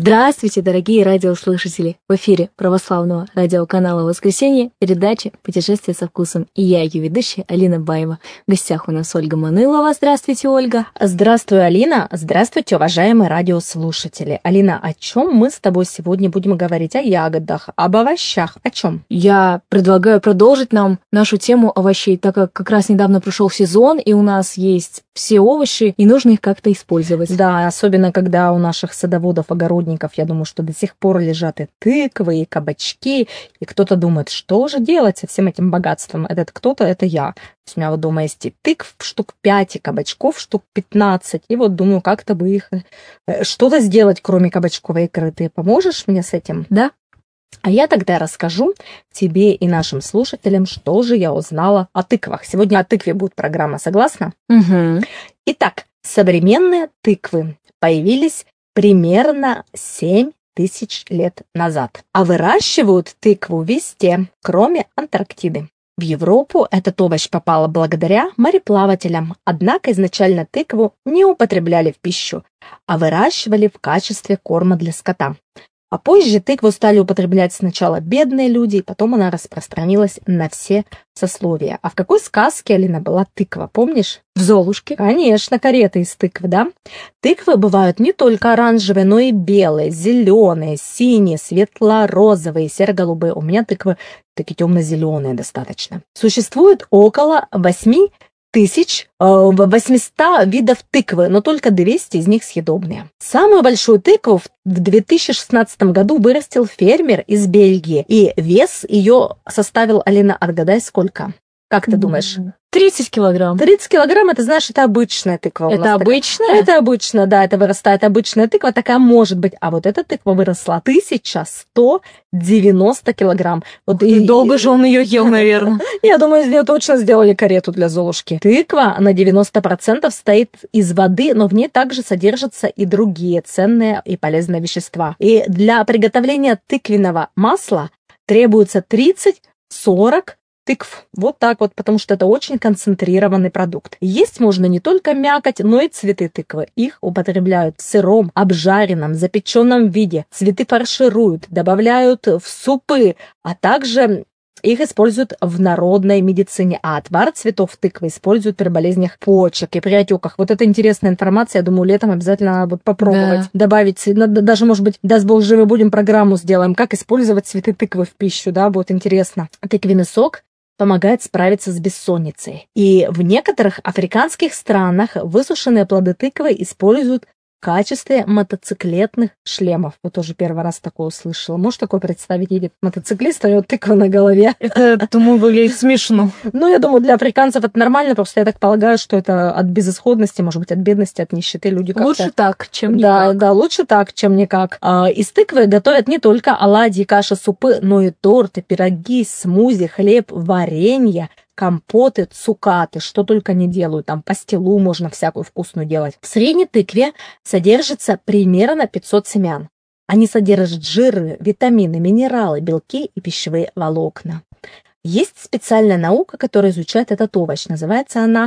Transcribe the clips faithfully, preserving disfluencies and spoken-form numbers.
Здравствуйте, дорогие радиослушатели! В эфире православного радиоканала «Воскресенье» передача «Путешествие со вкусом». И я, ее ведущая, Алина Баева. В гостях у нас Ольга Манылова. Здравствуйте, Ольга! Здравствуй, Алина! Здравствуйте, уважаемые радиослушатели! Алина, о чем мы с тобой сегодня будем говорить? О ягодах, об овощах, о чем? Я предлагаю продолжить нам нашу тему овощей, так как как раз недавно прошел сезон, и у нас есть все овощи, и нужно их как-то использовать. Да, особенно когда у наших садоводов, огородников, я думаю, что до сих пор лежат и тыквы, и кабачки, и кто-то думает, что же делать со всем этим богатством? Этот кто-то, это я. То есть у меня вот дома есть и тыкв штук пять, и кабачков штук пятнадцать, и вот думаю, как-то бы их что-то сделать, кроме кабачковой икры. Ты поможешь мне с этим? Да. А я тогда расскажу тебе и нашим слушателям, что же я узнала о тыквах. Сегодня о тыкве будет программа, согласна? Угу. Итак, современные тыквы появились примерно семь тысяч лет назад. А выращивают тыкву везде, кроме Антарктиды. В Европу этот овощ попал благодаря мореплавателям, однако изначально тыкву не употребляли в пищу, а выращивали в качестве корма для скота. А позже тыкву стали употреблять сначала бедные люди, и потом она распространилась на все сословия. А в какой сказке, Алина, была тыква, помнишь? В «Золушке». Конечно, карета из тыквы, да? Тыквы бывают не только оранжевые, но и белые, зеленые, синие, светло-розовые, серо-голубые. У меня тыквы такие темно-зеленые достаточно. Существует около восьми тысяч восьмисот видов тыквы, но только двести из них съедобные. Самую большую тыкву в две тысячи шестнадцатом году вырастил фермер из Бельгии, и вес ее составил, Алина, отгадай, сколько? Как ты думаешь? тридцать килограмм. тридцать килограмм, это, знаешь, это обычная тыква. Это обычная? Это обычно, да, это вырастает обычная тыква, такая может быть. А вот эта тыква выросла тысяча сто девяносто килограмм. Вот и и долго же он ее ел, наверное. Я думаю, из нее точно сделали карету для Золушки. Тыква на девяносто процентов состоит из воды, но в ней также содержатся и другие ценные и полезные вещества. И для приготовления тыквенного масла требуется тридцать-сорок тыкв. Вот так вот, потому что это очень концентрированный продукт. Есть можно не только мякоть, но и цветы тыквы. Их употребляют в сыром, обжаренном, запеченном виде. Цветы фаршируют, добавляют в супы, а также их используют в народной медицине, а отвар цветов тыквы используют при болезнях почек и при отеках. Вот это интересная информация, я думаю, летом обязательно надо будет попробовать. Да. Добавить, даже, может быть, даст Бог живы будем, программу сделаем, как использовать цветы тыквы в пищу, да, будет интересно. Тыквенный сок помогает справиться с бессонницей. И в некоторых африканских странах высушенные плоды тыквы используют в качестве мотоциклетных шлемов. Вот тоже первый раз такое услышала. Можешь такое представить? Едет мотоциклист, а у него тыква на голове. Это, думаю, выглядит смешно. Ну, я думаю, для африканцев это нормально, просто я так полагаю, что это от безысходности, может быть, от бедности, от нищеты люди как-то... Лучше так, чем да, никак. Да, лучше так, чем никак. А, из тыквы готовят не только оладьи, каши, супы, но и торты, пироги, смузи, хлеб, варенье, компоты, цукаты, что только не делают, там пастилу можно всякую вкусную делать. В средней тыкве содержится примерно пятьсот семян. Они содержат жиры, витамины, минералы, белки и пищевые волокна. Есть специальная наука, которая изучает этот овощ. Называется она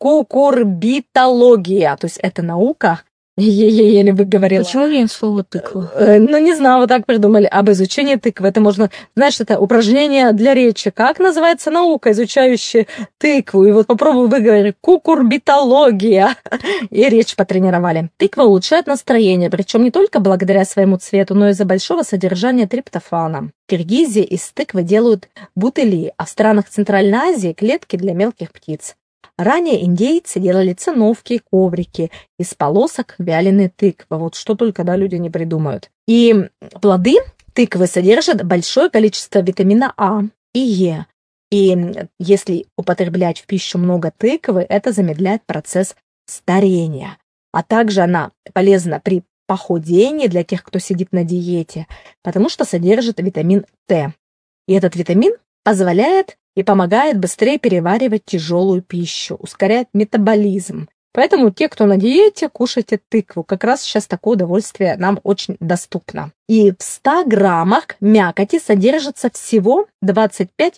кукурбитология. То есть это наука, еле-еле выговорила. Почему нет слова тыква? Ну, не знаю, вот так придумали. Об изучении тыквы. Это можно, знаешь, это упражнение для речи. Как называется наука, изучающая тыкву? И вот попробуй выговорить кукурбитология. И речь потренировали. Тыква улучшает настроение, причем не только благодаря своему цвету, но и из-за большого содержания триптофана. В Киргизии из тыквы делают бутыли, а в странах Центральной Азии клетки для мелких птиц. Ранее индейцы делали циновки, коврики из полосок вяленой тыквы. Вот что только, да, люди не придумают. И плоды тыквы содержат большое количество витамина А и Е. И если употреблять в пищу много тыквы, это замедляет процесс старения. А также она полезна при похудении для тех, кто сидит на диете, потому что содержит витамин Т. И этот витамин позволяет и помогает быстрее переваривать тяжелую пищу, ускоряет метаболизм. Поэтому те, кто на диете, кушайте тыкву. Как раз сейчас такое удовольствие нам очень доступно. И в ста граммах мякоти содержится всего двадцать пять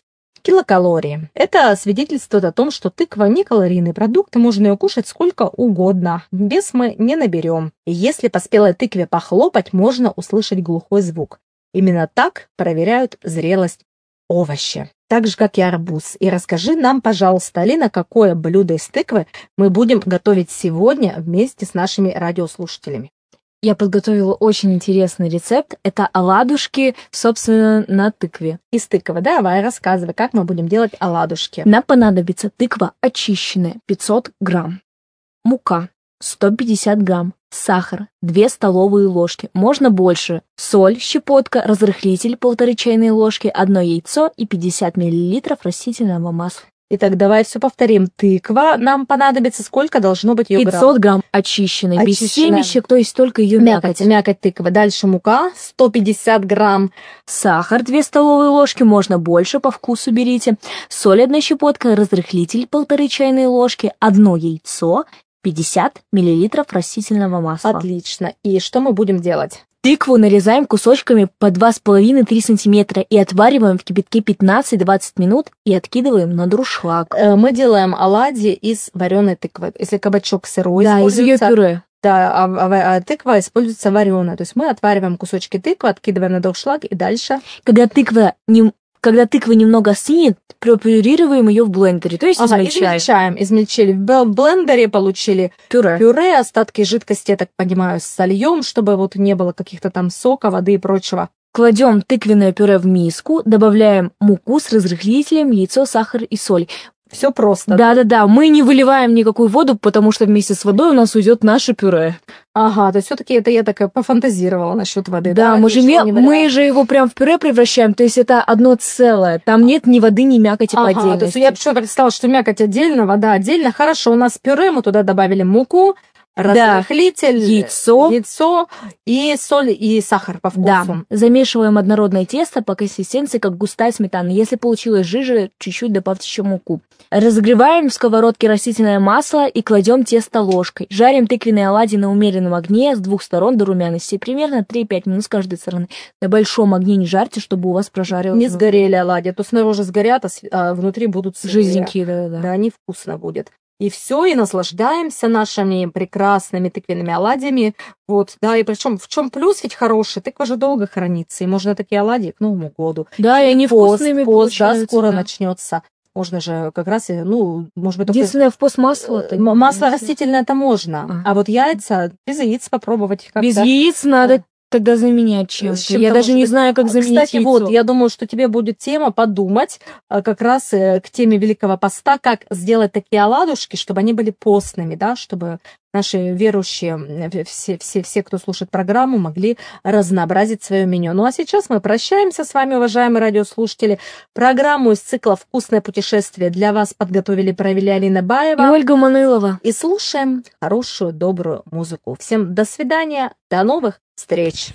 килокалории. Это свидетельствует о том, что тыква не калорийный продукт, и можно ее кушать сколько угодно. Вес мы не наберем. И если по спелой тыкве похлопать, можно услышать глухой звук. Именно так проверяют зрелость овощи. Так же, как и арбуз. И расскажи нам, пожалуйста, Алина, какое блюдо из тыквы мы будем готовить сегодня вместе с нашими радиослушателями. Я подготовила очень интересный рецепт. Это оладушки, собственно, на тыкве. Из тыквы, давай, рассказывай, как мы будем делать оладушки. Нам понадобится тыква очищенная, пятьсот грамм, мука, сто пятьдесят грамм, сахар, две столовые ложки, можно больше, соль, щепотка, разрыхлитель, полторы чайные ложки, одно яйцо и пятьдесят миллилитров растительного масла. Итак, давай все повторим. Тыква нам понадобится, сколько должно быть ее грамм? пятьсот грамм очищенной, без семечек, то есть только ее мякоть. Мякоть, мякоть тыквы. Дальше мука, сто пятьдесят грамм. Сахар, две столовые ложки, можно больше, по вкусу берите. Соль, одна щепотка, разрыхлитель, полторы чайные ложки, одно яйцо, пятьдесят миллилитров растительного масла. Отлично. И что мы будем делать? Тыкву нарезаем кусочками по два с половиной - три сантиметра и отвариваем в кипятке пятнадцать-двадцать минут и откидываем на дуршлаг. Мы делаем оладьи из вареной тыквы. Если кабачок сырой, да, из ее пюре. Да, а, а, а тыква используется вареная. То есть мы отвариваем кусочки тыквы, откидываем на дуршлаг и дальше. Когда тыква не Когда тыква немного остынет, пропюрируем ее в блендере, то есть ага, измельчаем. измельчаем. Измельчили в блендере, получили пюре. пюре, остатки жидкости, я так понимаю, сольем, чтобы вот не было каких-то там сока, воды и прочего. Кладем тыквенное пюре в миску, добавляем муку с разрыхлителем, яйцо, сахар и соль. Все просто. Да-да-да, мы не выливаем никакую воду, потому что вместе с водой у нас уйдет наше пюре. Ага, то есть все-таки это я так пофантазировала насчет воды. Да, да мы, же, ме- мы же его прям в пюре превращаем, то есть это одно целое. Там нет ни воды, ни мякоти ага, по отдельности. То есть я почему-то представила, что мякоть отдельно, вода отдельно. Хорошо, у нас пюре, мы туда добавили муку, разрыхлитель, да. яйцо. яйцо и соль и сахар по вкусу. Да. Замешиваем однородное тесто по консистенции, как густая сметана. Если получилось жижа, чуть-чуть добавьте еще муку. Разогреваем в сковородке растительное масло и кладем тесто ложкой. Жарим тыквенные оладьи на умеренном огне с двух сторон до румяности. Примерно три-пять минут с каждой стороны. На большом огне не жарьте, чтобы у вас прожарилось. Не сгорели оладьи, а то снаружи сгорят, а внутри будут жизненькие. Да, да. Да, невкусно будет. И все, и наслаждаемся нашими прекрасными тыквенными оладьями. Вот, да, и причем в чем плюс ведь хороший, тыква же долго хранится, и можно такие оладьи к Новому году. Да, и они вкусными пост, да, скоро да. начнется. Можно же как раз, ну, может быть... Единственное, в пост масло. Масло растительное это можно, а. а вот яйца, без яиц попробовать как-то. Без яиц надо... Тогда заменять чем-то. Я даже не знаю, как заменить Кстати, яйцо. вот, я думаю, что тебе будет тема подумать как раз к теме Великого Поста, как сделать такие оладушки, чтобы они были постными, да, чтобы наши верующие, все, все, все, кто слушает программу, могли разнообразить свое меню. Ну а сейчас мы прощаемся с вами, уважаемые радиослушатели. Программу из цикла «Вкусное путешествие» для вас подготовили и провели Алина Баева и Ольга Манылова. И слушаем хорошую, добрую музыку. Всем до свидания, до новых встреч.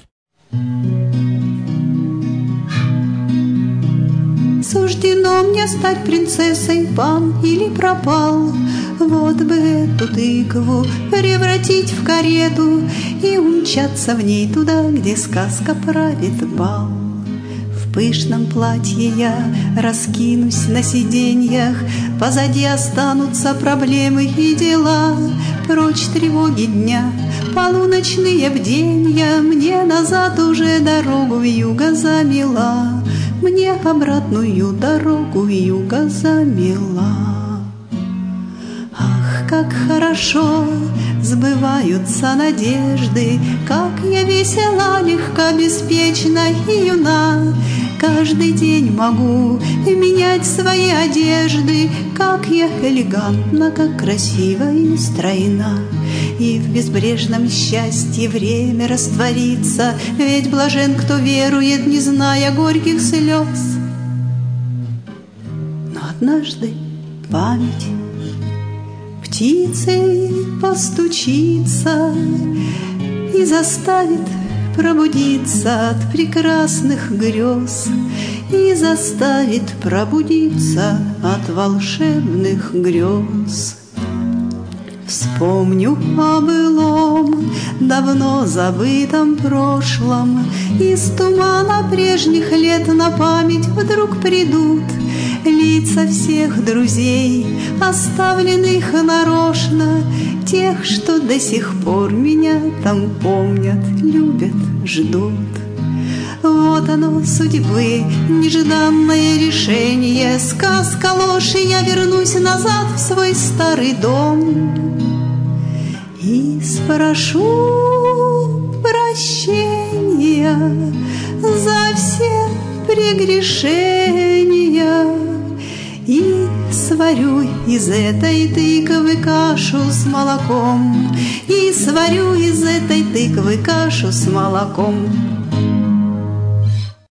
Суждено мне стать принцессой, пан или пропал. Вот бы эту тыкву превратить в карету и умчаться в ней туда, где сказка правит бал. В пышном платье я раскинусь на сиденьях, позади останутся проблемы и дела. Прочь тревоги дня, полуночные бденья, мне назад уже дорогу в юго замела, мне обратную дорогу в юго замела. Ах, как хорошо сбываются надежды, как я весела, легка, беспечна и юна. Каждый день могу менять свои одежды, как я элегантна, как красива и стройна. И в безбрежном счастье время растворится, ведь блажен, кто верует, не зная горьких слез. Но однажды память птицей постучится и заставит пробудиться от прекрасных грез, и заставит пробудиться от волшебных грез. Вспомню о былом, давно забытом прошлом, из тумана прежних лет на память вдруг придут лица всех друзей, оставленных нарочно, тех, что до сих пор меня там помнят, любят, ждут. Вот оно, судьбы, нежданное решение, сказка ложь, и я вернусь назад в свой старый дом и спрошу прощения за все прегрешения и сварю из этой тыквы кашу с молоком, и сварю из этой тыквы кашу с молоком.